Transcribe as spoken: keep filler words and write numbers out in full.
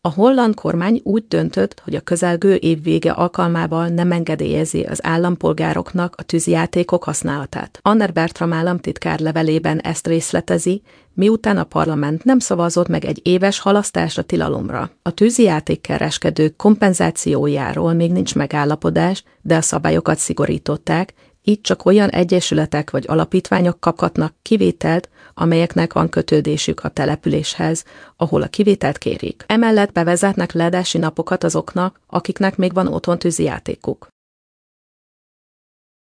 A holland kormány úgy döntött, hogy a közelgő év vége alkalmával nem engedélyezi az állampolgároknak a tűzijátékok használatát. Anner Bertram államtitkár levelében ezt részletezi, miután a parlament nem szavazott meg egy éves halasztásra tilalomra. A tűzijátékkereskedők kompenzációjáról még nincs megállapodás, de a szabályokat szigorították, így csak olyan egyesületek vagy alapítványok kaphatnak kivételt, amelyeknek van kötődésük a településhez, ahol a kivételt kérik. Emellett bevezetnek leadási napokat azoknak, akiknek még van otthon tűzijátékuk.